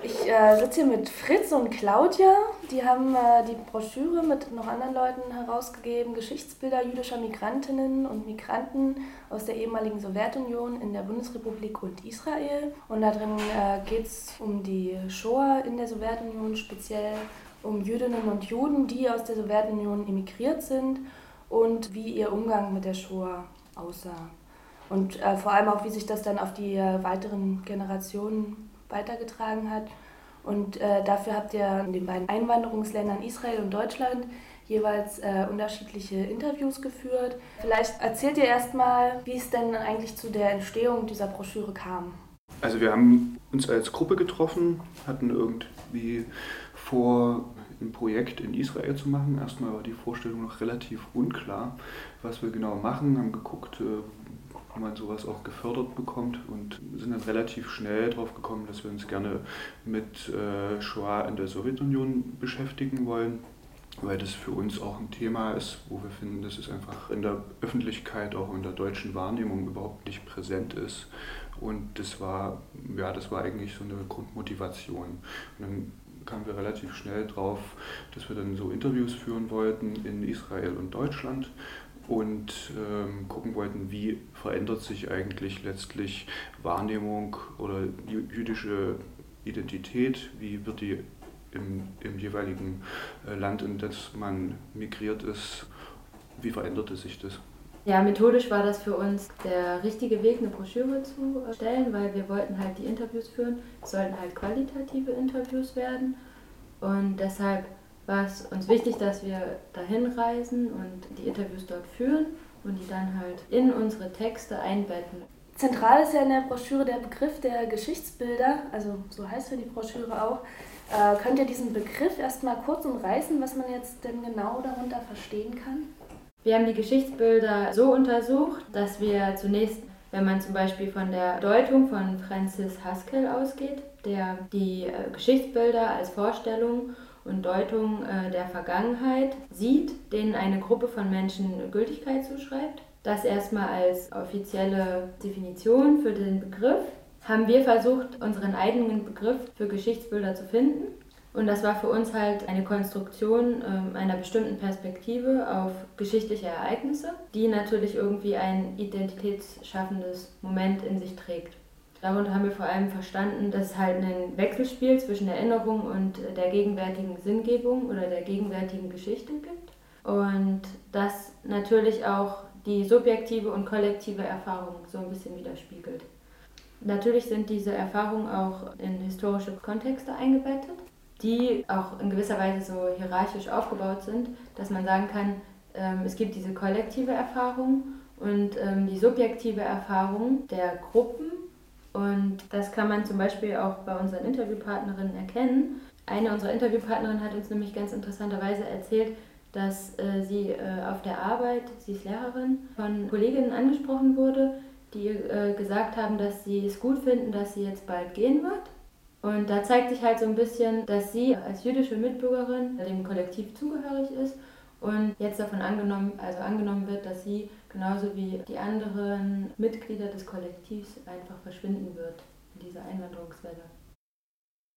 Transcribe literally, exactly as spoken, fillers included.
Ich äh, sitze hier mit Fritz und Claudia. Die haben äh, die Broschüre mit noch anderen Leuten herausgegeben, Geschichtsbilder jüdischer Migrantinnen und Migranten aus der ehemaligen Sowjetunion in der Bundesrepublik und Israel. Und da drin äh, geht es um die Shoah in der Sowjetunion, speziell um Jüdinnen und Juden, die aus der Sowjetunion emigriert sind und wie ihr Umgang mit der Shoah aussah. Und äh, vor allem auch, wie sich das dann auf die äh, weiteren Generationen weitergetragen hat. Und äh, dafür habt ihr in den beiden Einwanderungsländern Israel und Deutschland jeweils äh, unterschiedliche Interviews geführt. Vielleicht erzählt ihr erstmal, wie es denn eigentlich zu der Entstehung dieser Broschüre kam. Also wir haben uns als Gruppe getroffen, hatten irgendwie vor, ein Projekt in Israel zu machen. Erstmal war die Vorstellung noch relativ unklar, was wir genau machen, haben geguckt, wie man sowas auch gefördert bekommt und sind dann relativ schnell drauf gekommen, dass wir uns gerne mit äh, Shoah in der Sowjetunion beschäftigen wollen, weil das für uns auch ein Thema ist, wo wir finden, dass es einfach in der Öffentlichkeit, auch in der deutschen Wahrnehmung überhaupt nicht präsent ist. Und das war, ja, das war eigentlich so eine Grundmotivation. Und dann kamen wir relativ schnell drauf, dass wir dann so Interviews führen wollten in Israel und Deutschland und ähm, gucken wollten, wie verändert sich eigentlich letztlich Wahrnehmung oder jüdische Identität, wie wird die im, im jeweiligen Land, in das man migriert ist, wie veränderte sich das? Ja, methodisch war das für uns der richtige Weg, eine Broschüre zu erstellen, weil wir wollten halt die Interviews führen. Es sollten halt qualitative Interviews werden und deshalb war es uns wichtig, dass wir dahin reisen und die Interviews dort führen und die dann halt in unsere Texte einbetten. Zentral ist ja in der Broschüre der Begriff der Geschichtsbilder, also so heißt ja die Broschüre auch. Äh, könnt ihr diesen Begriff erstmal kurz umreißen, was man jetzt denn genau darunter verstehen kann? Wir haben die Geschichtsbilder so untersucht, dass wir zunächst, wenn man zum Beispiel von der Deutung von Francis Haskell ausgeht, der die äh, Geschichtsbilder als Vorstellung und Deutung äh, der Vergangenheit sieht, denen eine Gruppe von Menschen Gültigkeit zuschreibt. Das erstmal als offizielle Definition für den Begriff. Haben wir versucht, unseren eigenen Begriff für Geschichtsbilder zu finden. Und das war für uns halt eine Konstruktion äh, einer bestimmten Perspektive auf geschichtliche Ereignisse, die natürlich irgendwie ein identitätsschaffendes Moment in sich trägt. Darunter haben wir vor allem verstanden, dass es halt ein Wechselspiel zwischen Erinnerung und der gegenwärtigen Sinngebung oder der gegenwärtigen Geschichte gibt. Und das natürlich auch die subjektive und kollektive Erfahrung so ein bisschen widerspiegelt. Natürlich sind diese Erfahrungen auch in historische Kontexte eingebettet, die auch in gewisser Weise so hierarchisch aufgebaut sind, dass man sagen kann, ähm, es gibt diese kollektive Erfahrung und ähm, die subjektive Erfahrung der Gruppen. Und das kann man zum Beispiel auch bei unseren Interviewpartnerinnen erkennen. Eine unserer Interviewpartnerinnen hat uns nämlich ganz interessanterweise erzählt, dass äh, sie äh, auf der Arbeit, sie ist Lehrerin, von Kolleginnen angesprochen wurde, die äh, gesagt haben, dass sie es gut finden, dass sie jetzt bald gehen wird. Und da zeigt sich halt so ein bisschen, dass sie als jüdische Mitbürgerin dem Kollektiv zugehörig ist und jetzt davon angenommen, also angenommen wird, dass sie genauso wie die anderen Mitglieder des Kollektivs einfach verschwinden wird in dieser Einwanderungswelle.